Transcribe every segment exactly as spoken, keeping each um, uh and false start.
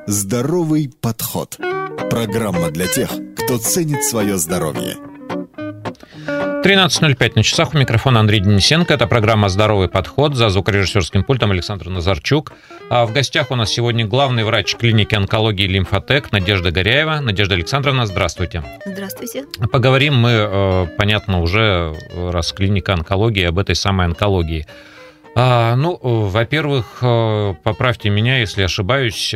Здоровый подход. Программа для тех, кто ценит свое здоровье. тринадцать ноль пять на часах. У микрофона Андрей Денисенко. Это программа «Здоровый подход». За звукорежиссерским пультом Александр Назарчук. А в гостях у нас сегодня главный врач клиники онкологии «Лимфотек» Надежда Горяева. Надежда Александровна, здравствуйте. Здравствуйте. Поговорим мы, понятно, уже раз клиника онкологии, об этой самой онкологии. А, ну, во-первых, поправьте меня, если ошибаюсь,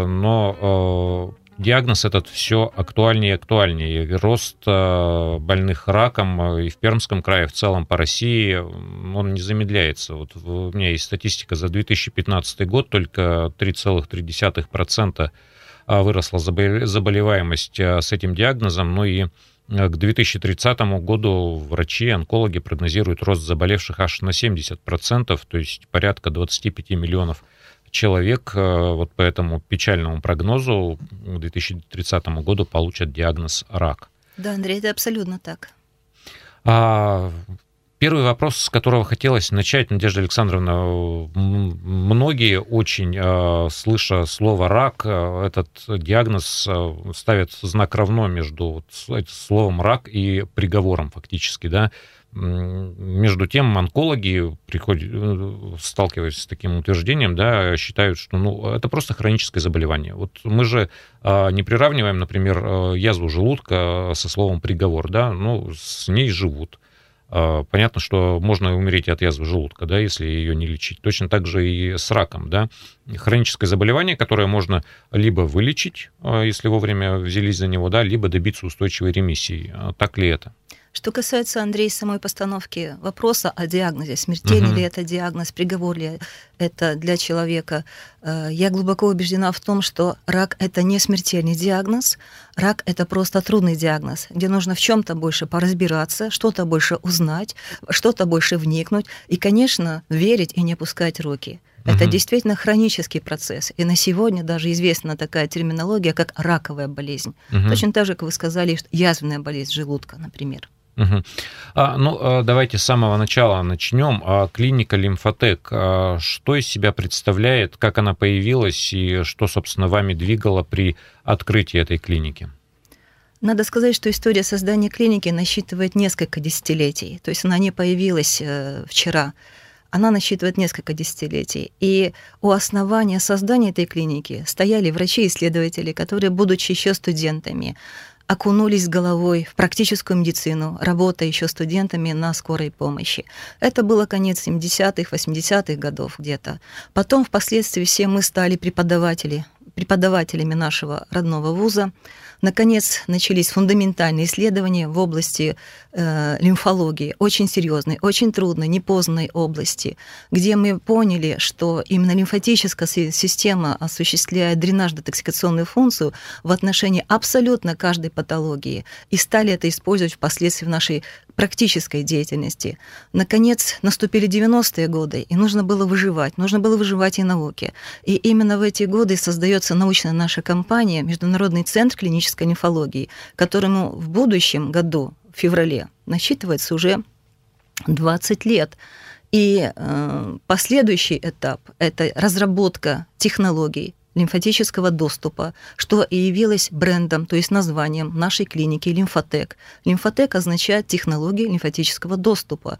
но диагноз этот все актуальнее и актуальнее. Рост больных раком и в Пермском крае, в целом по России, он не замедляется. Вот у меня есть статистика за две тысячи пятнадцатый год, только три целых три десятых процента выросла заболеваемость с этим диагнозом, ну и к две тысячи тридцатому году врачи, онкологи прогнозируют рост заболевших аж на семьдесят процентов, то есть порядка двадцать пять миллионов человек вот по этому печальному прогнозу к две тысячи тридцатому году получат диагноз рак. Да, Андрей, это абсолютно так. А, первый вопрос, с которого хотелось начать, Надежда Александровна. Многие очень, слыша слово «рак», этот диагноз ставят знак равно между словом «рак» и приговором фактически, да. Между тем, онкологи, приходят, сталкиваясь с таким утверждением, да, считают, что ну, это просто хроническое заболевание. Вот мы же не приравниваем, например, язву желудка со словом «приговор», да, ну, с ней живут. Понятно, что можно умереть от язвы желудка, да, если ее не лечить. Точно так же и с раком, да. Хроническое заболевание, которое можно либо вылечить, если вовремя взялись за него, да, либо добиться устойчивой ремиссии. Так ли это? Что касается, Андрей, самой постановки вопроса о диагнозе, смертельный uh-huh. ли это диагноз, приговор ли это для человека, я глубоко убеждена в том, что рак – это не смертельный диагноз, рак – это просто трудный диагноз, где нужно в чем-то больше поразбираться, что-то больше узнать, что-то больше вникнуть и, конечно, верить и не опускать руки. Это uh-huh. действительно хронический процесс. И на сегодня даже известна такая терминология, как раковая болезнь. Uh-huh. Точно так же, как вы сказали, язвенная болезнь желудка, например. Угу. А, ну, давайте с самого начала начнем. А, клиника «Лимфотек», а, что из себя представляет, как она появилась и что, собственно, вами двигало при открытии этой клиники? Надо сказать, что история создания клиники насчитывает несколько десятилетий. То есть она не появилась э, вчера. Она насчитывает несколько десятилетий. И у основания создания этой клиники стояли врачи-исследователи, которые, будучи еще студентами, окунулись головой в практическую медицину, работая еще студентами на скорой помощи. Это было конец семидесятых, восьмидесятых годов где-то. Потом, впоследствии, все мы стали преподаватели, преподавателями нашего родного вуза. Наконец, начались фундаментальные исследования в области э, лимфологии, очень серьезной, очень трудной, непознанной области, где мы поняли, что именно лимфатическая система осуществляет дренаж-детоксикационную функцию в отношении абсолютно каждой патологии, и стали это использовать впоследствии в нашей практической деятельности. Наконец, наступили девяностые годы, и нужно было выживать, нужно было выживать и науке. И именно в эти годы создается научная наша компания «Международный центр клинической лимфологии», которому в будущем году, в феврале, насчитывается уже двадцать лет. И э, последующий этап – это разработка технологий лимфатического доступа, что и явилось брендом, то есть названием нашей клиники «Лимфотек». «Лимфотек» означает технологии лимфатического доступа.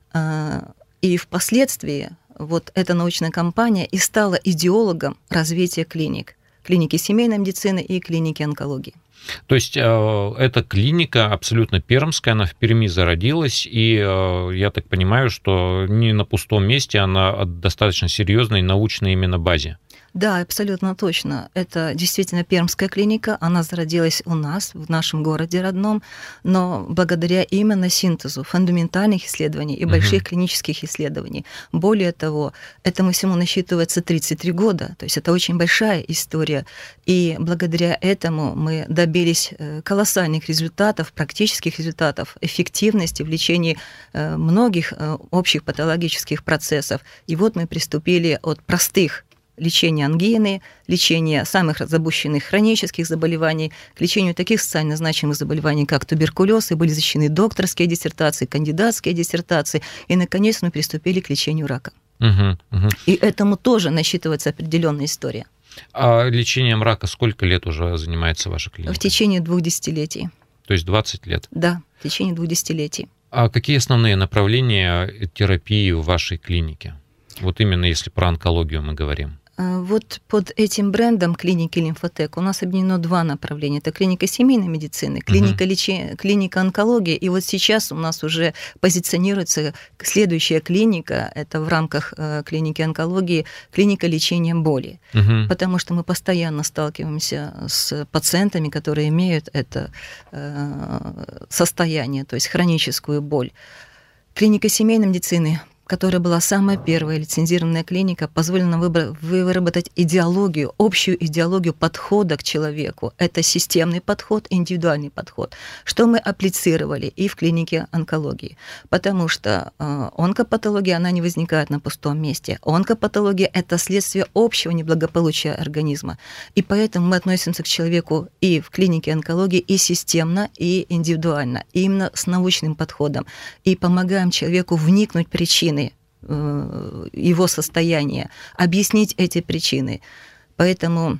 И впоследствии вот эта научная компания и стала идеологом развития клиник. Клиники семейной медицины и клиники онкологии. То есть э, эта клиника абсолютно пермская, она в Перми зародилась, и э, я так понимаю, что не на пустом месте, она на достаточно серьезной научной именно базе. Да, абсолютно точно. Это действительно пермская клиника. Она зародилась у нас, в нашем городе родном, но благодаря именно синтезу фундаментальных исследований и больших uh-huh. клинических исследований. Более того, этому всему насчитывается тридцать три года. То есть это очень большая история. И благодаря этому мы добились колоссальных результатов, практических результатов, эффективности в лечении многих общих патологических процессов. И вот мы приступили от простых лечения ангины, лечения самых запущенных хронических заболеваний, к лечению таких социально значимых заболеваний, как туберкулез, и были защищены докторские диссертации, кандидатские диссертации, и, наконец, мы приступили к лечению рака. Угу, угу. И этому тоже насчитывается определенная история. А лечением рака сколько лет уже занимается ваша клиника? В течение двух десятилетий. То есть двадцать лет? Да, в течение двух десятилетий. А какие основные направления терапии в вашей клинике? Вот именно если про онкологию мы говорим. Вот под этим брендом клиники Лимфотек у нас объединено два направления. Это клиника семейной медицины, клиника, uh-huh. лечения, клиника онкологии. И вот сейчас у нас уже позиционируется следующая клиника, это в рамках клиники онкологии, клиника лечения боли. Uh-huh. Потому что мы постоянно сталкиваемся с пациентами, которые имеют это состояние, то есть хроническую боль. Клиника семейной медицины, которая была самая первая лицензированная клиника, позволила нам выработать идеологию, общую идеологию подхода к человеку. Это системный подход, индивидуальный подход, что мы апплицировали и в клинике онкологии. Потому что онкопатология, она не возникает на пустом месте. Онкопатология – это следствие общего неблагополучия организма. И поэтому мы относимся к человеку и в клинике онкологии и системно, и индивидуально, и именно с научным подходом. И помогаем человеку вникнуть в причины его состояния, объяснить эти причины. Поэтому,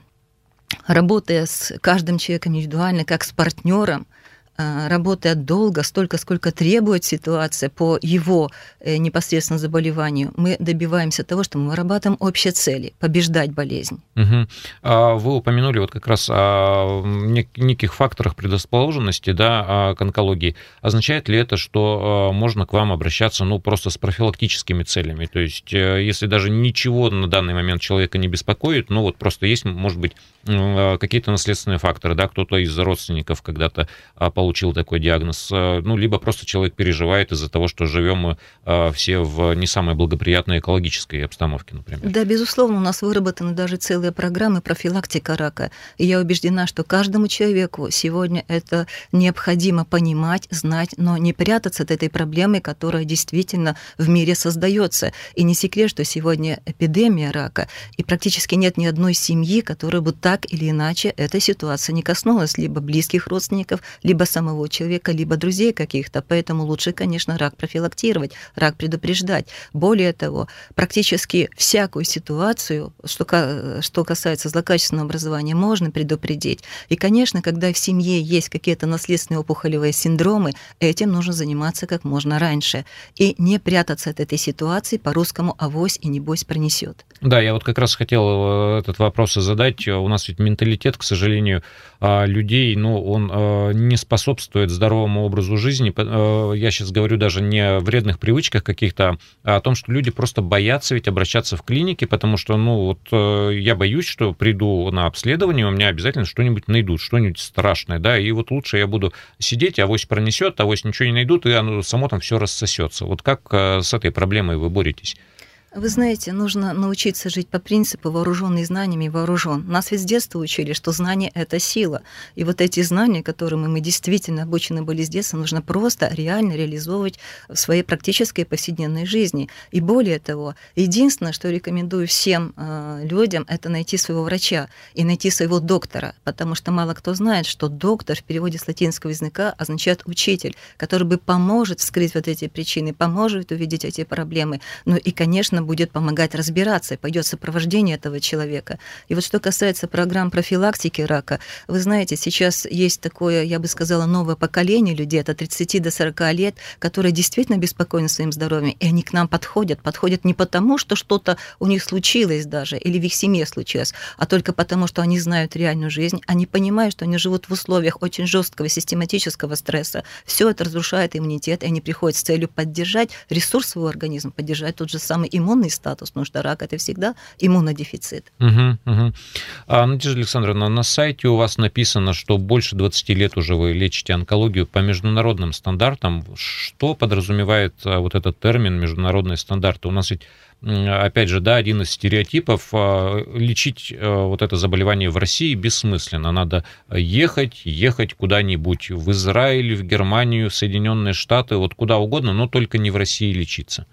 работая с каждым человеком индивидуально, как с партнером, работая долго, столько, сколько требует ситуация по его непосредственно заболеванию, мы добиваемся того, что мы вырабатываем общие цели – побеждать болезнь. Угу. Вы упомянули вот как раз о неких факторах предрасположенности, да, к онкологии. Означает ли это, что можно к вам обращаться, ну, просто с профилактическими целями? То есть, если даже ничего на данный момент человека не беспокоит, ну, вот просто есть, может быть, какие-то наследственные факторы, да, кто-то из родственников когда-то получил такой диагноз, ну, либо просто человек переживает из-за того, что живем мы все в не самой благоприятной экологической обстановке, например. Да, безусловно, у нас выработаны даже целые программы профилактика рака, и я убеждена, что каждому человеку сегодня это необходимо понимать, знать, но не прятаться от этой проблемы, которая действительно в мире создается. И не секрет, что сегодня эпидемия рака, и практически нет ни одной семьи, которая бы так или иначе эта ситуация не коснулась либо близких родственников, либо самого человека, либо друзей каких-то. Поэтому лучше, конечно, рак профилактировать, рак предупреждать. Более того, практически всякую ситуацию, что, что касается злокачественного образования, можно предупредить. И, конечно, когда в семье есть какие-то наследственные опухолевые синдромы, этим нужно заниматься как можно раньше. И не прятаться от этой ситуации, по-русскому авось и небось пронесет. Да, я вот как раз хотел этот вопрос и задать. У нас ведь менталитет, к сожалению, людей, ну, он не способствует здоровому образу жизни. Я сейчас говорю даже не о вредных привычках каких-то, а о том, что люди просто боятся ведь обращаться в клиники, потому что, ну, вот я боюсь, что приду на обследование, у меня обязательно что-нибудь найдут, что-нибудь страшное, да, и вот лучше я буду сидеть, авось пронесет, авось ничего не найдут, и оно само там все рассосется. Вот как с этой проблемой вы боретесь? Вы знаете, нужно научиться жить по принципу «вооруженный знаниями вооружен». Нас ведь с детства учили, что знание – это сила. И вот эти знания, которыми мы действительно обучены были с детства, нужно просто реально реализовывать в своей практической повседневной жизни. И более того, единственное, что рекомендую всем э, людям, это найти своего врача и найти своего доктора, потому что мало кто знает, что доктор в переводе с латинского языка означает «учитель», который бы поможет вскрыть вот эти причины, поможет увидеть эти проблемы. Ну и, конечно, будет помогать разбираться, пойдет сопровождение этого человека. И вот что касается программ профилактики рака, вы знаете, сейчас есть такое, я бы сказала, новое поколение людей, от тридцати до сорока лет, которые действительно беспокойны своим здоровьем, и они к нам подходят. Подходят не потому, что что-то у них случилось даже, или в их семье случилось, а только потому, что они знают реальную жизнь, они понимают, что они живут в условиях очень жесткого систематического стресса. Все это разрушает иммунитет, и они приходят с целью поддержать ресурс своего организма, поддержать тот же самый иммунный статус, потому что рак – это всегда иммунодефицит. Угу, угу. А, Надежда Александровна, на сайте у вас написано, что больше двадцати лет уже вы лечите онкологию по международным стандартам. Что подразумевает вот этот термин «международные стандарты»? У нас ведь, опять же, да, один из стереотипов – лечить вот это заболевание в России бессмысленно. Надо ехать, ехать куда-нибудь в Израиль, в Германию, Соединенные Штаты, вот куда угодно, но только не в России лечиться.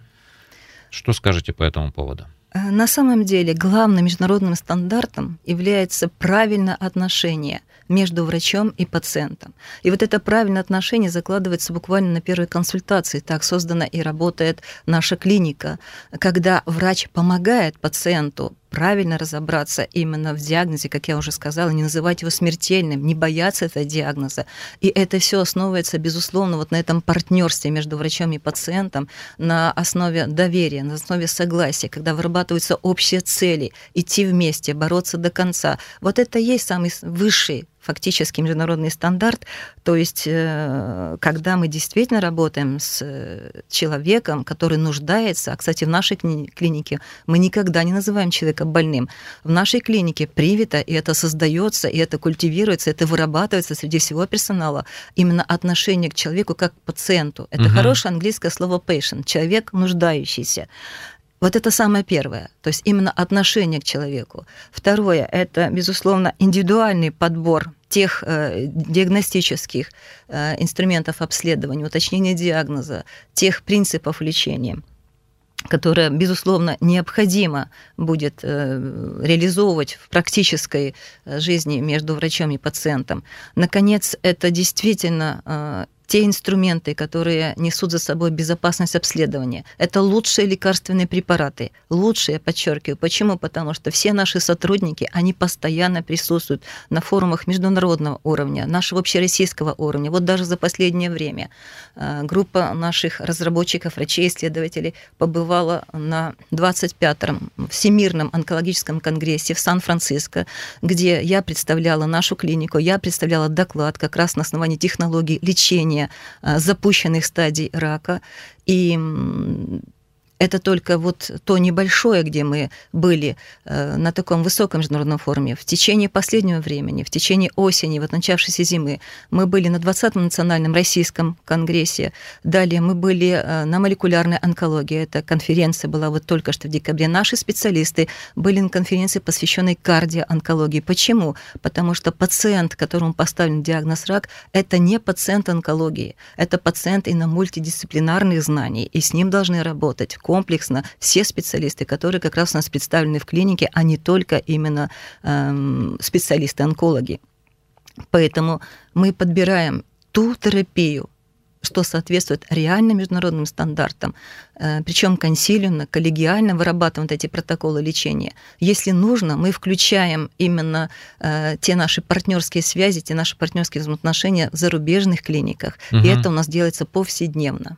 Что скажете по этому поводу? На самом деле главным международным стандартом является правильное отношение между врачом и пациентом. И вот это правильное отношение закладывается буквально на первой консультации. Так создана и работает наша клиника, когда врач помогает пациенту правильно разобраться именно в диагнозе, как я уже сказала, не называть его смертельным, не бояться этого диагноза. И это все основывается, безусловно, вот на этом партнерстве между врачом и пациентом, на основе доверия, на основе согласия, когда вырабатываются общие цели, идти вместе, бороться до конца. Вот это и есть самый высший фактически международный стандарт, то есть когда мы действительно работаем с человеком, который нуждается, а, кстати, в нашей клинике мы никогда не называем человека больным. В нашей клинике привито, и это создается, и это культивируется, это вырабатывается среди всего персонала, именно отношение к человеку как к пациенту. Это угу. хорошее английское слово patient, человек нуждающийся. Вот это самое первое, то есть именно отношение к человеку. Второе – это, безусловно, индивидуальный подбор тех э, диагностических э, инструментов обследования, уточнения диагноза, тех принципов лечения, которые, безусловно, необходимо будет э, реализовывать в практической жизни между врачом и пациентом. Наконец, это действительно э, те инструменты, которые несут за собой безопасность обследования. Это лучшие лекарственные препараты. Лучшие, я подчеркиваю. Почему? Потому что все наши сотрудники, они постоянно присутствуют на форумах международного уровня, нашего общероссийского уровня. Вот даже за последнее время группа наших разработчиков, врачей, исследователей побывала на двадцать пятом Всемирном онкологическом конгрессе в Сан-Франциско, где я представляла нашу клинику, я представляла доклад как раз на основании технологий лечения запущенных стадий рака. И это только вот то небольшое, где мы были на таком высоком международном форуме. В течение последнего времени, в течение осени, вот начавшейся зимы, мы были на двадцатом национальном российском конгрессе. Далее мы были на молекулярной онкологии. Эта конференция была вот только что в декабре. Наши специалисты были на конференции, посвященной кардиоонкологии. Почему? Потому что пациент, которому поставлен диагноз рак, это не пациент онкологии. Это пациент и на мультидисциплинарных знаний, и с ним должны работать комплексно все специалисты, которые как раз у нас представлены в клинике, а не только именно э, специалисты-онкологи. Поэтому мы подбираем ту терапию, что соответствует реально международным стандартам, причем консилиумно, коллегиально вырабатываем эти протоколы лечения. Если нужно, мы включаем именно те наши партнерские связи, те наши партнерские взаимоотношения в зарубежных клиниках, угу. и это у нас делается повседневно.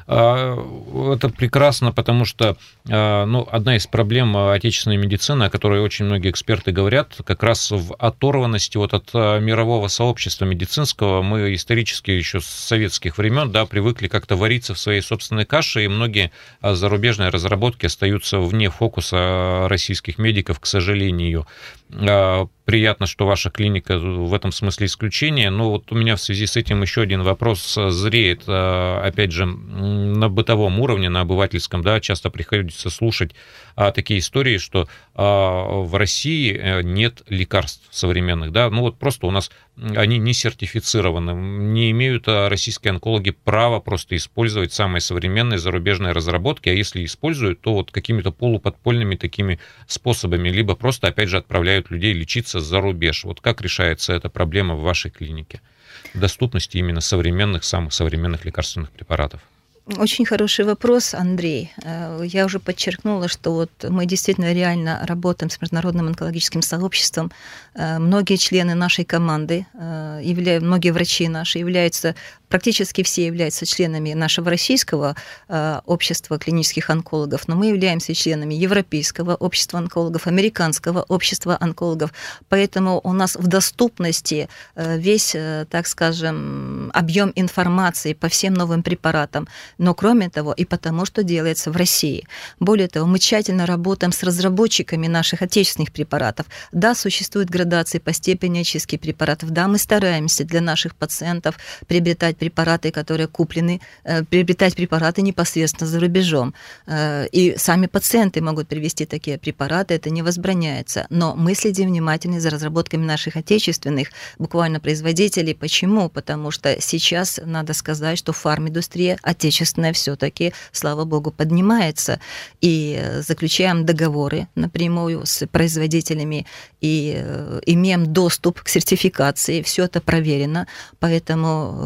Это прекрасно, потому что ну, одна из проблем отечественной медицины, о которой очень многие эксперты говорят, как раз в оторванности вот от мирового сообщества медицинского. Мы исторически еще с советских времен да, привыкли как-то вариться в своей собственной каше, и многие зарубежные разработки остаются вне фокуса российских медиков, к сожалению. Приятно, что ваша клиника в этом смысле исключение, но вот у меня в связи с этим еще один вопрос зреет, опять же, на бытовом уровне, на обывательском, да, часто приходится слушать такие истории, что в России нет лекарств современных, да, ну вот просто у нас они не сертифицированы, не имеют российские онкологи права просто использовать самые современные зарубежные разработки, а если используют, то вот какими-то полуподпольными такими способами, либо просто, опять же, отправляют людей лечиться за рубеж. Вот как решается эта проблема в вашей клинике? Доступности именно современных, самых современных лекарственных препаратов? Очень хороший вопрос, Андрей. Я уже подчеркнула, что вот мы действительно реально работаем с международным онкологическим сообществом. Многие члены нашей команды, многие врачи наши являются, практически все являются членами нашего российского общества клинических онкологов, но мы являемся членами Европейского общества онкологов, Американского общества онкологов, поэтому у нас в доступности весь, так скажем, объем информации по всем новым препаратам, но кроме того и потому, что делается в России. Более того, мы тщательно работаем с разработчиками наших отечественных препаратов. Да, существуют градации по степени очистки препаратов, да, мы стараемся для наших пациентов приобретать препараты, которые куплены, приобретать препараты непосредственно за рубежом. И сами пациенты могут привести такие препараты, это не возбраняется. Но мы следим внимательно за разработками наших отечественных, буквально производителей. Почему? Потому что сейчас надо сказать, что фарминдустрия отечественная все-таки, слава богу, поднимается. И заключаем договоры напрямую с производителями и имеем доступ к сертификации. Все это проверено. Поэтому здесь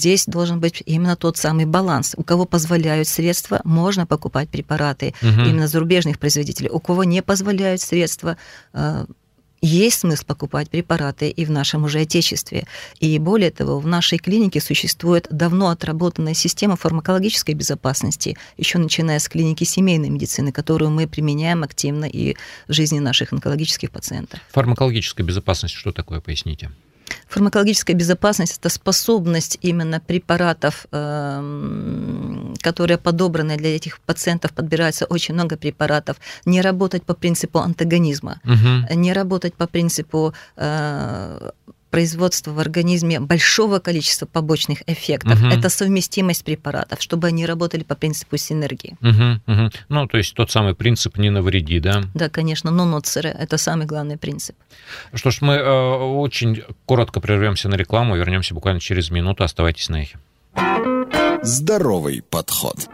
здесь должен быть именно тот самый баланс. У кого позволяют средства, можно покупать препараты угу. именно зарубежных производителей. У кого не позволяют средства, есть смысл покупать препараты и в нашем уже отечестве. И более того, в нашей клинике существует давно отработанная система фармакологической безопасности, еще начиная с клиники семейной медицины, которую мы применяем активно и в жизни наших онкологических пациентов. Фармакологическая безопасность, что такое, поясните? Фармакологическая безопасность – это способность именно препаратов, которые подобраны для этих пациентов, подбирается очень много препаратов, не работать по принципу антагонизма, угу. не работать по принципу производства в организме большого количества побочных эффектов. Угу. Это совместимость препаратов, чтобы они работали по принципу синергии. Угу, угу. Ну, то есть тот самый принцип «не навреди», да? Да, конечно, но-ноцере – это самый главный принцип. Что ж, мы э, очень коротко прервемся на рекламу, вернемся буквально через минуту. Оставайтесь на эхе. Здоровый подход.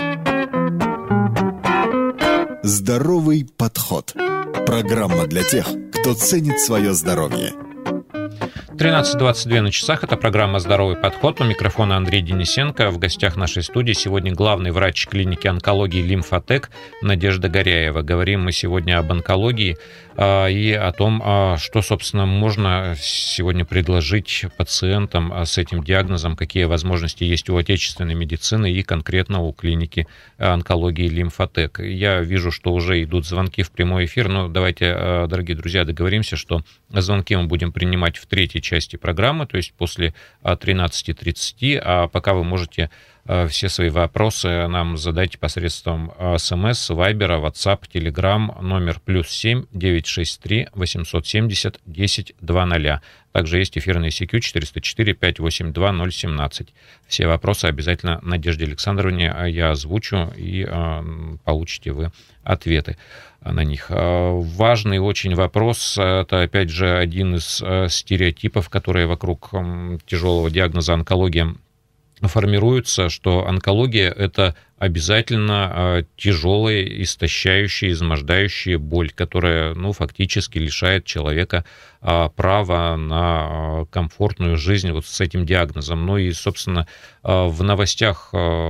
Здоровый подход. Программа для тех, кто ценит свое здоровье. тринадцать двадцать два на часах. Это программа «Здоровый подход». У микрофона Андрей Денисенко. В гостях нашей студии сегодня главный врач клиники онкологии «Лимфотек» Надежда Горяева. Говорим мы сегодня об онкологии и о том, что, собственно, можно сегодня предложить пациентам с этим диагнозом, какие возможности есть у отечественной медицины и конкретно у клиники онкологии «Лимфотек». Я вижу, что уже идут звонки в прямой эфир, но давайте, дорогие друзья, договоримся, что звонки мы будем принимать в третьей части программы, то есть после тринадцати тридцати, а пока вы можете все свои вопросы нам задать посредством СМС, Вайбера, WhatsApp, Telegram, номер плюс семь девятьсот шестьдесят три восемьсот семьдесят десять двадцать. Также есть эфирный си кью четыреста четыре пятьсот восемьдесят два ноль семнадцать. Все вопросы обязательно Надежде Александровне я озвучу, и получите вы ответы на них. Важный очень вопрос, это опять же один из стереотипов, которые вокруг тяжелого диагноза онкология формируется, что онкология – это обязательно тяжелая, истощающая, измождающая боль, которая, ну, фактически лишает человека права на комфортную жизнь вот с этим диагнозом. Ну и, собственно, в новостях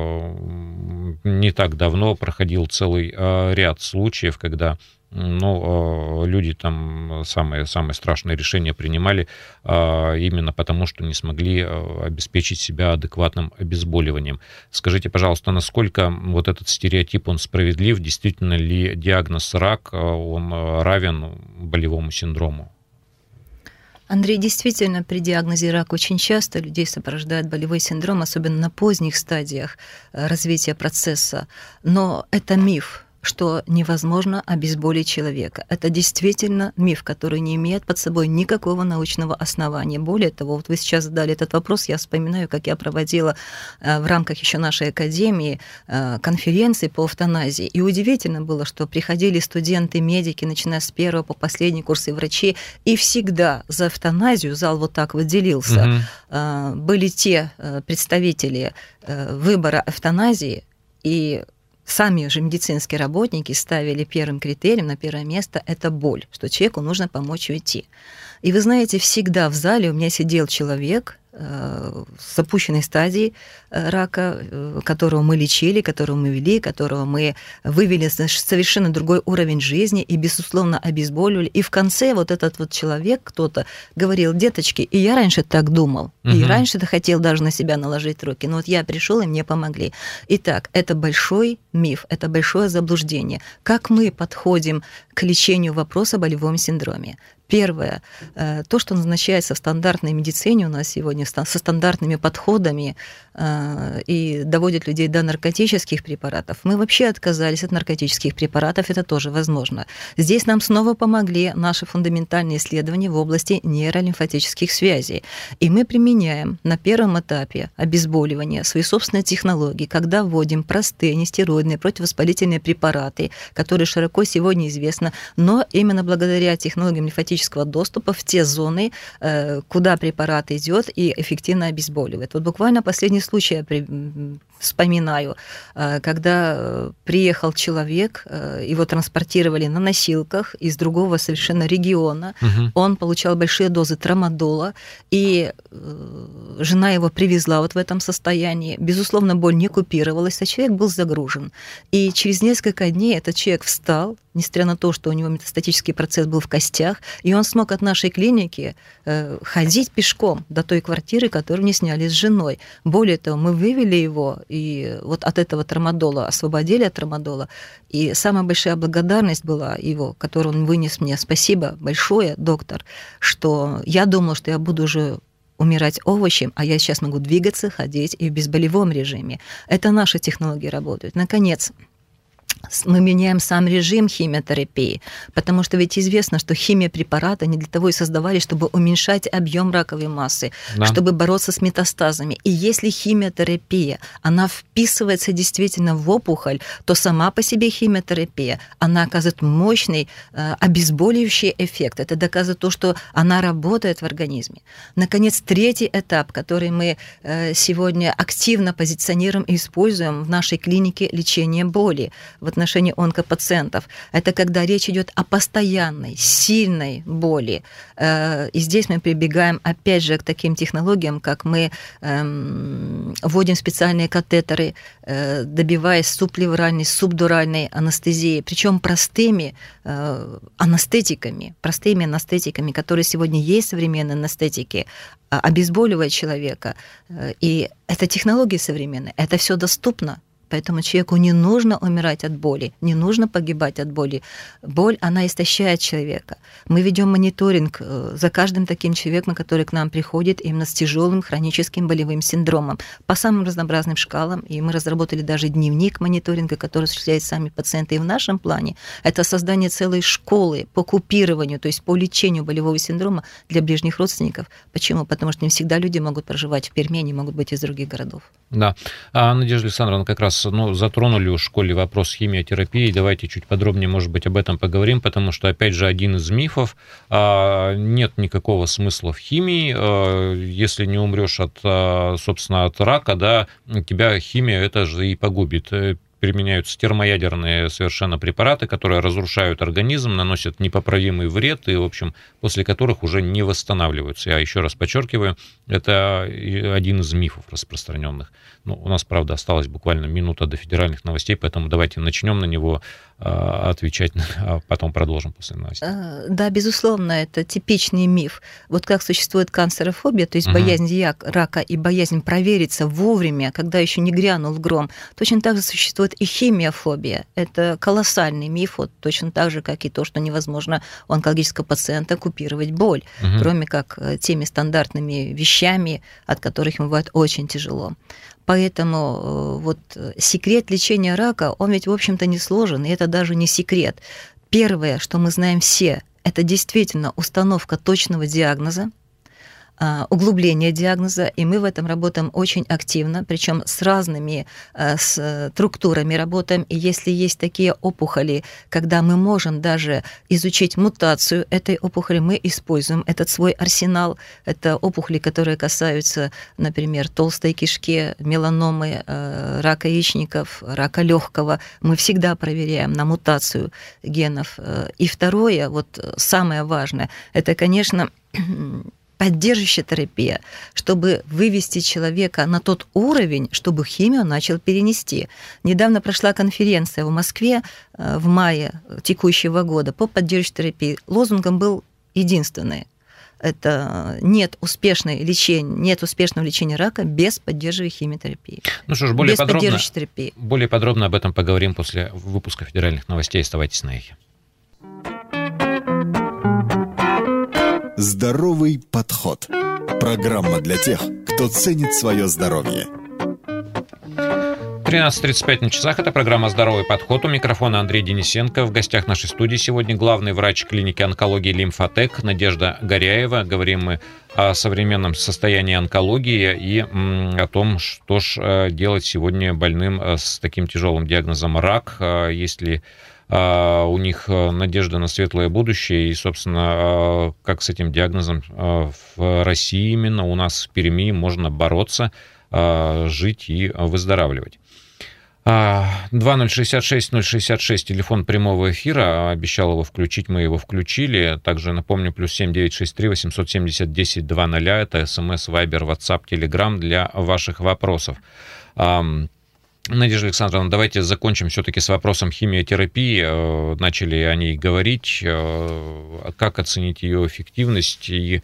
не так давно проходил целый ряд случаев, когда ну, люди там самые, самые страшные решения принимали именно потому, что не смогли обеспечить себя адекватным обезболиванием. Скажите, пожалуйста, насколько вот этот стереотип, он справедлив? Действительно ли диагноз рак, он равен болевому синдрому? Андрей, действительно, при диагнозе рак очень часто людей сопровождает болевой синдром, особенно на поздних стадиях развития процесса. Но это миф, что невозможно обезболить человека. Это действительно миф, который не имеет под собой никакого научного основания. Более того, вот вы сейчас задали этот вопрос, я вспоминаю, как я проводила в рамках еще нашей академии конференции по эвтаназии. И удивительно было, что приходили студенты, медики, начиная с первого по последний курс, и врачи, и всегда за эвтаназию, зал вот так вот делился, угу. были те представители выбора эвтаназии, и сами же медицинские работники ставили первым критерием на первое место – это боль, что человеку нужно помочь уйти. И вы знаете, всегда в зале у меня сидел человек с запущенной стадией рака, которого мы лечили, которого мы вели, которого мы вывели на совершенно другой уровень жизни и, безусловно, обезболивали. И в конце вот этот вот человек, кто-то говорил: деточки, и я раньше так думал, угу. и раньше-то хотел даже на себя наложить руки, но вот я пришел, и мне помогли. Итак, это большой миф, это большое заблуждение. Как мы подходим к лечению вопроса о болевом синдроме? Первое, то, что назначается в стандартной медицине у нас сегодня, со стандартными подходами и доводит людей до наркотических препаратов. Мы вообще отказались от наркотических препаратов, это тоже возможно. Здесь нам снова помогли наши фундаментальные исследования в области нейролимфатических связей. И мы применяем на первом этапе обезболивания свои собственные технологии, когда вводим простые нестероидные противовоспалительные препараты, которые широко сегодня известны, но именно благодаря технологиям лимфатического доступа в те зоны, куда препарат идет и эффективно обезболивает. Вот буквально последний случай я вспоминаю, когда приехал человек, его транспортировали на носилках из другого совершенно региона, угу. Он получал большие дозы трамадола, и жена его привезла вот в этом состоянии. Безусловно, боль не купировалась, а человек был загружен. И через несколько дней этот человек встал, несмотря на то, что у него метастатический процесс был в костях, и он смог от нашей клиники э, ходить пешком до той квартиры, которую не сняли с женой. Более того, мы вывели его, и вот от этого трамадола освободили от трамадола. И самая большая благодарность была его, которую он вынес мне. Спасибо большое, доктор, что я думала, что я буду уже умирать овощем, а я сейчас могу двигаться, ходить и в безболевом режиме. Это наши технологии работают. Наконец, мы меняем сам режим химиотерапии, потому что ведь известно, что химиопрепараты не для того и создавались, чтобы уменьшать объем раковой массы, да. чтобы бороться с метастазами. И если химиотерапия, она вписывается действительно в опухоль, то сама по себе химиотерапия, она оказывает мощный э, обезболивающий эффект. Это доказывает то, что она работает в организме. Наконец, третий этап, который мы э, сегодня активно позиционируем и используем в нашей клинике лечения боли в отношении онкопациентов. Это когда речь идет о постоянной, сильной боли. И здесь мы прибегаем, опять же, к таким технологиям, как мы вводим специальные катетеры, добиваясь субплевральной, субдуральной анестезии, причем простыми анестетиками, простыми анестетиками, которые сегодня есть, современные анестетики, обезболивают человека. И это технологии современные, это все доступно. Поэтому человеку не нужно умирать от боли, не нужно погибать от боли. Боль, она истощает человека. Мы ведем мониторинг за каждым таким человеком, который к нам приходит именно с тяжелым хроническим болевым синдромом по самым разнообразным шкалам. И мы разработали даже дневник мониторинга, который осуществляют сами пациенты. И в нашем плане это создание целой школы по купированию, то есть по лечению болевого синдрома для ближних родственников. Почему? Потому что не всегда люди могут проживать в Перми, они могут быть из других городов. Да. А Надежда Александровна, как раз ну, затронули в школе вопрос химиотерапии. Давайте чуть подробнее, может быть, об этом поговорим, потому что, опять же, один из мифов, нет никакого смысла в химии. Если не умрешь от, собственно, от рака, да, тебя химия это же и погубит. Применяются термоядерные совершенно препараты, которые разрушают организм, наносят непоправимый вред и, в общем, после которых уже не восстанавливаются. Я еще раз подчеркиваю, это один из мифов распространенных. Ну, у нас, правда, осталась буквально минута до федеральных новостей, поэтому давайте начнем на него отвечать, а потом продолжим после новостей. Да, безусловно, это типичный миф. Вот как существует канцерофобия, то есть угу. боязнь рака и боязнь провериться вовремя, когда еще не грянул гром, точно так же существует и химиофобия. Это колоссальный миф, вот, точно так же, как и то, что невозможно у онкологического пациента купировать боль, угу. кроме как теми стандартными вещами, от которых ему бывает очень тяжело. Поэтому вот секрет лечения рака, он ведь, в общем-то, не сложен, и это даже не секрет. Первое, что мы знаем все, это действительно установка точного диагноза, углубление диагноза, и мы в этом работаем очень активно, причем с разными с структурами работаем, и если есть такие опухоли, когда мы можем даже изучить мутацию этой опухоли, мы используем этот свой арсенал. Это опухоли, которые касаются, например, толстой кишки, меланомы, рака яичников, рака легкого. Мы всегда проверяем на мутацию генов. И второе, вот самое важное, это, конечно, поддерживающая терапия, чтобы вывести человека на тот уровень, чтобы химию начал перенести. Недавно прошла конференция в Москве в мае текущего года по поддерживающей терапии. Лозунгом был единственный. Это нет успешной лечения, нет успешного лечения рака без поддерживающей химиотерапии. Ну что ж, более подробно, более подробно об этом поговорим после выпуска федеральных новостей. Оставайтесь на эхе. Здоровый подход. Программа для тех, кто ценит свое здоровье. тринадцать тридцать пять на часах. Это программа «Здоровый подход». У микрофона Андрей Денисенко. В гостях нашей студии сегодня главный врач клиники онкологии «Лимфотек» Надежда Горяева. Говорим мы о современном состоянии онкологии и о том, что ж делать сегодня больным с таким тяжелым диагнозом рак. Есть ли у них надежда на светлое будущее, и, собственно, как с этим диагнозом в России именно, у нас в Перми можно бороться. жить и выздоравливать. два ноль шестьдесят шесть ноль шестьдесят шесть, телефон прямого эфира. Обещал его включить, мы его включили. Также напомню, плюс семь девятьсот шестьдесят три восемьсот семьдесят десять двадцать. Это СМС, Вайбер, Ватсап, Телеграм для ваших вопросов. Надежда Александровна, давайте закончим все-таки с вопросом химиотерапии. Начали о ней говорить. Как оценить ее эффективность и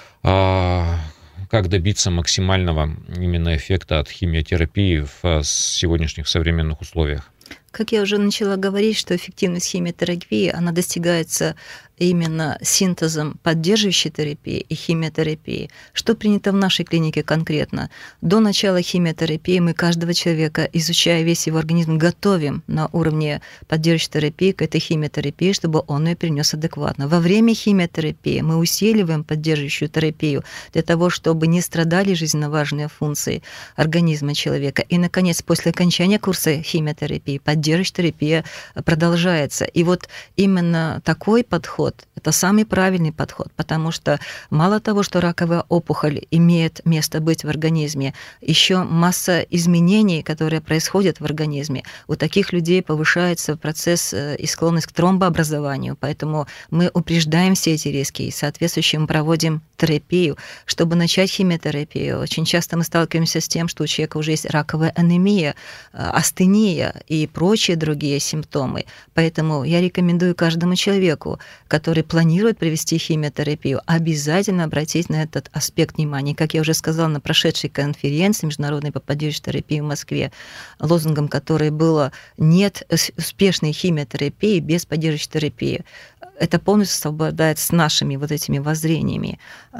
как добиться максимального именно эффекта от химиотерапии в сегодняшних современных условиях? Как я уже начала говорить, что эффективность химиотерапии, она достигается именно синтезом поддерживающей терапии и химиотерапии. Что принято в нашей клинике конкретно? До начала химиотерапии мы каждого человека, изучая весь его организм, готовим на уровне поддерживающей терапии к этой химиотерапии, чтобы он ее перенес адекватно. Во время химиотерапии мы усиливаем поддерживающую терапию для того, чтобы не страдали жизненно важные функции организма человека. И, наконец, после окончания курса химиотерапии поддерживающая терапия продолжается. И вот именно такой подход, это самый правильный подход, потому что мало того, что раковая опухоль имеет место быть в организме, еще масса изменений, которые происходят в организме. У таких людей повышается процесс и склонность к тромбообразованию, поэтому мы упреждаем все эти риски и, соответствующе, проводим терапию. Чтобы начать химиотерапию, очень часто мы сталкиваемся с тем, что у человека уже есть раковая анемия, астения и прочие другие симптомы. Поэтому я рекомендую каждому человеку, который планирует провести химиотерапию, обязательно обратить на этот аспект внимания. Как я уже сказала на прошедшей конференции международной по поддерживающей терапии в Москве, лозунгом которой было «Нет успешной химиотерапии без поддерживающей терапии». Это полностью совпадает с нашими вот этими воззрениями.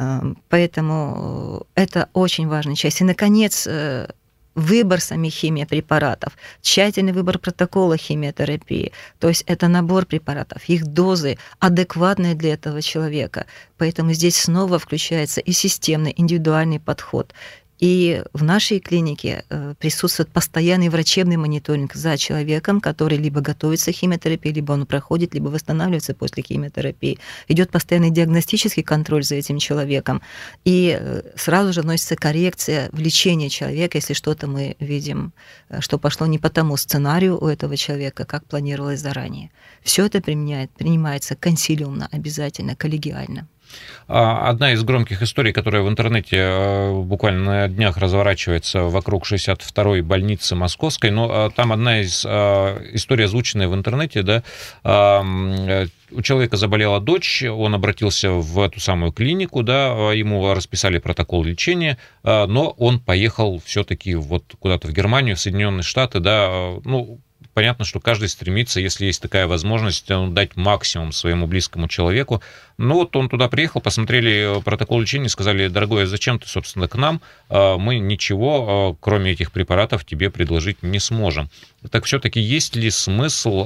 Поэтому это очень важная часть. И, наконец, выбор самих химиопрепаратов, тщательный выбор протокола химиотерапии, то есть это набор препаратов, их дозы, адекватные для этого человека. Поэтому здесь снова включается и системный, индивидуальный подход. И в нашей клинике присутствует постоянный врачебный мониторинг за человеком, который либо готовится к химиотерапии, либо он проходит, либо восстанавливается после химиотерапии. Идет постоянный диагностический контроль за этим человеком. И сразу же вносится коррекция в лечение человека, если что-то мы видим, что пошло не по тому сценарию у этого человека, как планировалось заранее. Все это применяет, принимается консилиумно, обязательно, коллегиально. Одна из громких историй, которая в интернете буквально на днях разворачивается вокруг шестьдесят второй больницы московской, но там одна из историй, озвученная в интернете, да, у человека заболела дочь, он обратился в эту самую клинику, да, ему расписали протокол лечения, но он поехал все-таки вот куда-то в Германию, в Соединенные Штаты, да, ну, понятно, что каждый стремится, если есть такая возможность, дать максимум своему близкому человеку. Но вот он туда приехал, посмотрели протокол лечения, сказали: дорогой, а зачем ты, собственно, к нам? Мы ничего, кроме этих препаратов, тебе предложить не сможем. Так все-таки есть ли смысл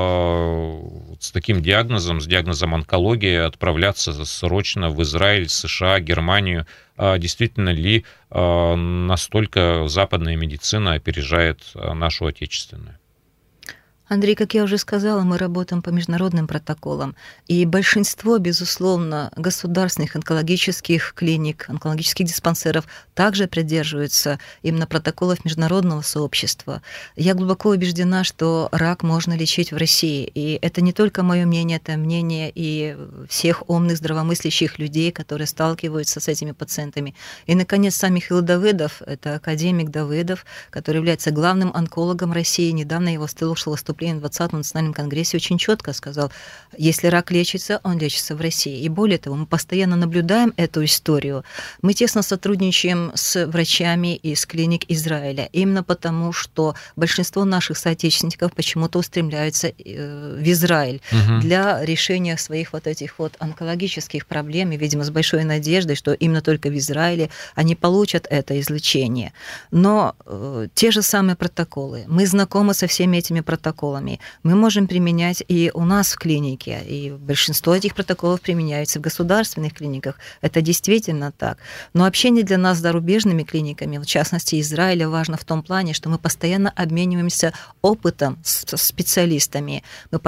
с таким диагнозом, с диагнозом онкологии, отправляться срочно в Израиль, США, Германию? Действительно ли настолько западная медицина опережает нашу отечественную? Андрей, как я уже сказала, мы работаем по международным протоколам, и большинство, безусловно, государственных онкологических клиник, онкологических диспансеров также придерживаются именно протоколов международного сообщества. Я глубоко убеждена, что рак можно лечить в России, и это не только мое мнение, это мнение и всех умных, здравомыслящих людей, которые сталкиваются с этими пациентами. И, наконец, сам Михаил Давыдов, это академик Давыдов, который является главным онкологом России, недавно его слушала выступление в двадцатом национальном конгрессе, очень четко сказал: если рак лечится, он лечится в России. И более того, мы постоянно наблюдаем эту историю. Мы тесно сотрудничаем с врачами из клиник Израиля, именно потому, что большинство наших соотечественников почему-то устремляются в Израиль угу. для решения своих вот этих вот онкологических проблем, и, видимо, с большой надеждой, что именно только в Израиле они получат это излечение. Но э, те же самые протоколы, мы знакомы со всеми этими протоколами, протоколами. Мы можем применять и у нас в клинике, и большинство этих протоколов применяются в государственных клиниках. Это действительно так. Но общение для нас с зарубежными клиниками, в частности Израиля, важно в том плане, что мы постоянно обмениваемся опытом с специалистами, мы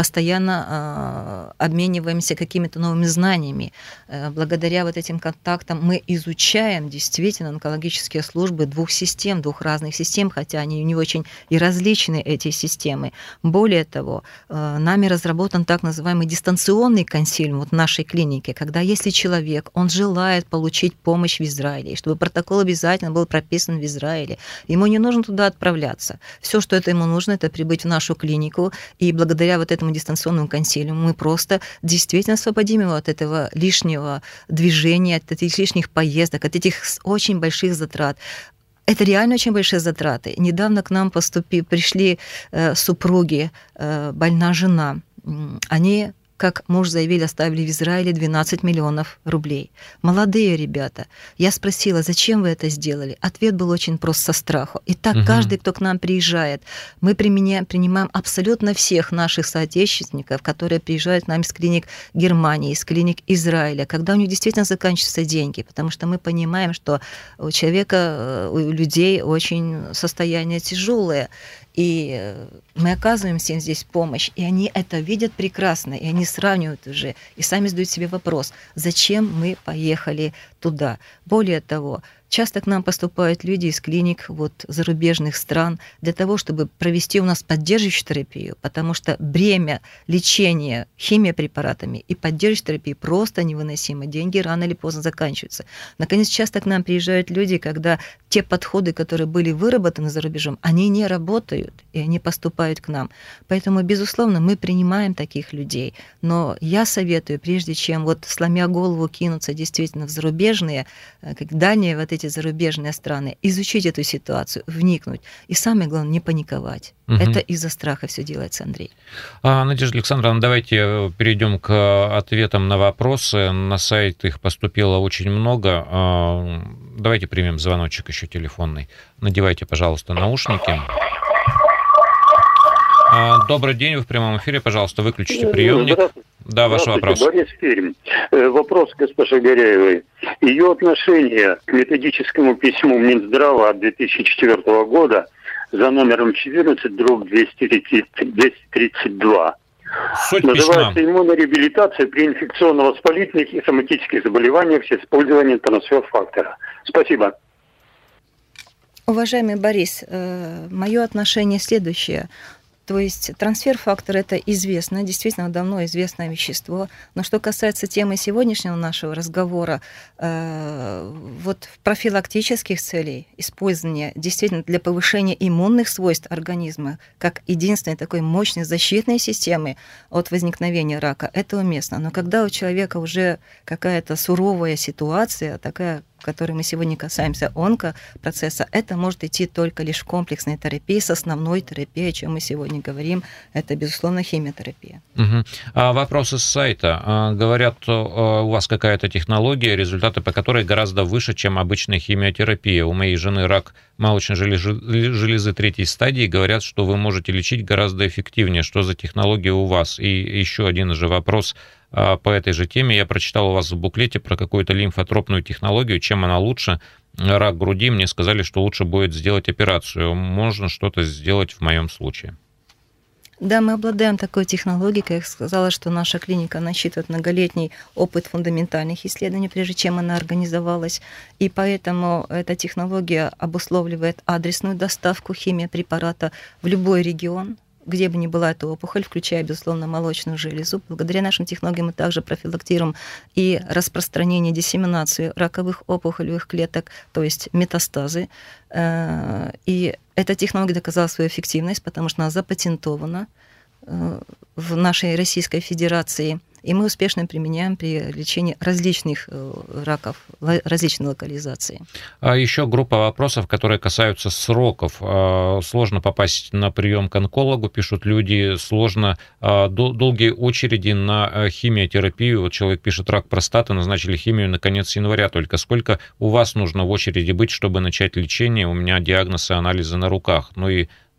постоянно э, обмениваемся какими-то новыми знаниями. Э, благодаря вот этим контактам мы изучаем действительно онкологические службы двух систем, двух разных систем, хотя они не очень и различны, эти системы. Более того, э, нами разработан так называемый дистанционный консилиум вот в нашей клинике, когда если человек, он желает получить помощь в Израиле, чтобы протокол обязательно был прописан в Израиле, ему не нужно туда отправляться. Все, что это ему нужно, это прибыть в нашу клинику, и благодаря вот этому дистанционному консилиуму мы просто действительно освободим его от этого лишнего движения, от этих лишних поездок, от этих очень больших затрат. Это реально очень большие затраты. Недавно к нам поступи, пришли э, супруги, э, больна жена. Они, как муж заявили, оставили в Израиле двенадцать миллионов рублей. Молодые ребята. Я спросила, зачем вы это сделали? Ответ был очень прост, со страху. И так угу. каждый, кто к нам приезжает, мы применяем, принимаем абсолютно всех наших соотечественников, которые приезжают к нам из клиник Германии, из клиник Израиля, когда у них действительно заканчиваются деньги, потому что мы понимаем, что у человека, у людей очень состояние тяжелое. И мы оказываем им здесь помощь, и они это видят прекрасно, и они сравнивают уже, и сами задают себе вопрос, зачем мы поехали туда. Более того, часто к нам поступают люди из клиник вот, зарубежных стран для того, чтобы провести у нас поддерживающую терапию, потому что бремя лечения химиопрепаратами и поддерживающей терапии просто невыносимо. Деньги рано или поздно заканчиваются. Наконец, часто к нам приезжают люди, когда те подходы, которые были выработаны за рубежом, они не работают, и они поступают к нам. Поэтому, безусловно, мы принимаем таких людей. Но я советую, прежде чем вот сломя голову кинуться действительно в зарубежные, как дальние вот эти зарубежные страны, изучить эту ситуацию, вникнуть. И самое главное, не паниковать. Угу. Это из-за страха все делается, Андрей. А, Надежда Александровна, давайте перейдем к ответам на вопросы. На сайт их поступило очень много. Давайте примем звоночек еще телефонный. Надевайте, пожалуйста, наушники. Добрый день, вы в прямом эфире, пожалуйста, выключите приемник. Да, ваш вопрос. Борис Пермь. Вопрос к госпоже Горяевой. Ее отношение к методическому письму Минздрава от две тысячи четвёртого года за номером четырнадцать дробь двести тридцать два. Суть Называется письма. Иммунореабилитация при инфекционно-воспалительных и соматических заболеваниях с использованием трансфер-фактора. Спасибо. Уважаемый Борис, мое отношение следующее. То есть трансфер-фактор – это известно, действительно давно известное вещество. Но что касается темы сегодняшнего нашего разговора, э, вот в профилактических целей использования действительно для повышения иммунных свойств организма, как единственной такой мощной защитной системы от возникновения рака, это уместно. Но когда у человека уже какая-то суровая ситуация, такая, в которой мы сегодня касаемся онкопроцесса, это может идти только лишь в комплексной терапии с основной терапией, о чем мы сегодня говорим, это, безусловно, химиотерапия. Угу. А вопросы с сайта. Говорят, у вас какая-то технология, результаты по которой гораздо выше, чем обычная химиотерапия. У моей жены рак молочной железы третьей стадии. Говорят, что вы можете лечить гораздо эффективнее. Что за технология у вас? И еще один же вопрос по этой же теме. Я прочитал у вас в буклете про какую-то лимфотропную технологию. Чем она лучше? Рак груди. Мне сказали, что лучше будет сделать операцию. Можно что-то сделать в моем случае? Да, мы обладаем такой технологией, как я сказала, что наша клиника насчитывает многолетний опыт фундаментальных исследований, прежде чем она организовалась, и поэтому эта технология обусловливает адресную доставку химиопрепарата в любой регион, где бы ни была эта опухоль, включая, безусловно, молочную железу. Благодаря нашим технологиям мы также профилактируем и распространение, диссеминацию раковых опухолевых клеток, то есть метастазы. И эта технология доказала свою эффективность, потому что она запатентована в нашей Российской Федерации, и мы успешно применяем при лечении различных раков, различной локализации. А еще группа вопросов, которые касаются сроков. Сложно попасть на прием к онкологу, пишут люди, сложно, долгие очереди на химиотерапию. Вот человек пишет, рак простаты, назначили химию на конец января только. Сколько у вас нужно в очереди быть, чтобы начать лечение? У меня диагноз и анализы на руках. Ну и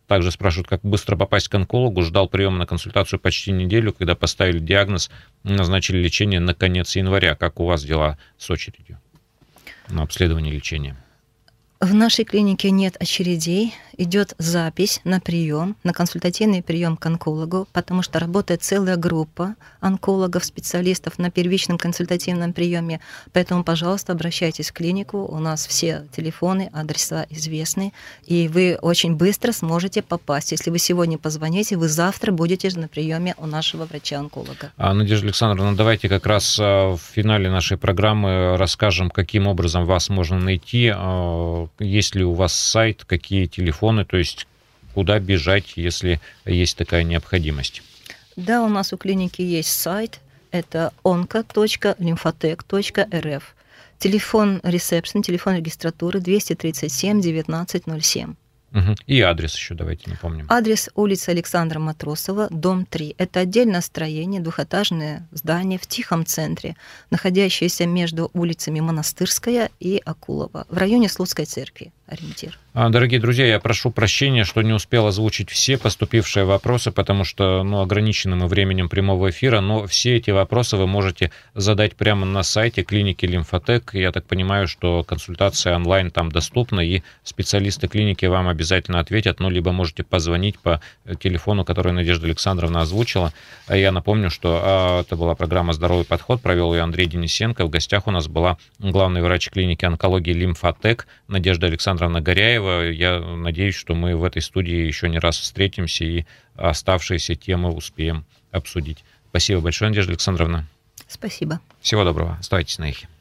Также спрашивают, как быстро попасть к онкологу. Ждал приема на консультацию почти неделю, когда поставили диагноз, назначили лечение на конец января. Как у вас дела с очередью на обследование и лечение? В нашей клинике нет очередей, идет запись на прием, на консультативный прием к онкологу, потому что работает целая группа онкологов, специалистов на первичном консультативном приеме. Поэтому, пожалуйста, обращайтесь в клинику, у нас все телефоны, адреса известны, и вы очень быстро сможете попасть. Если вы сегодня позвоните, вы завтра будете на приеме у нашего врача-онколога. А, Надежда Александровна, давайте как раз в финале нашей программы расскажем, каким образом вас можно найти. Есть ли у вас сайт, какие телефоны, то есть куда бежать, если есть такая необходимость? Да, у нас у клиники есть сайт, это онко точка лимфотек точка эр эф. Телефон ресепшн, телефон регистратуры двести тридцать семь девятнадцать ноль семь. Угу. И адрес еще давайте напомним. Адрес улица Александра Матросова, дом три. Это отдельное строение, двухэтажное здание в тихом центре, находящееся между улицами Монастырская и Акулова, в районе Слуцкой церкви. Ориентир. Дорогие друзья, я прошу прощения, что не успел озвучить все поступившие вопросы, потому что ну, ограничены мы временем прямого эфира, но все эти вопросы вы можете задать прямо на сайте клиники Лимфотек. Я так понимаю, что консультация онлайн там доступна, и специалисты клиники вам обязательно ответят, ну, либо можете позвонить по телефону, который Надежда Александровна озвучила. Я напомню, что это была программа «Здоровый подход», провел ее Андрей Денисенко. В гостях у нас была главный врач клиники онкологии Лимфотек Надежда Александровна Горяева. Я надеюсь, что мы в этой студии еще не раз встретимся и оставшиеся темы успеем обсудить. Спасибо большое, Надежда Александровна. Спасибо. Всего доброго. Оставайтесь на эхе.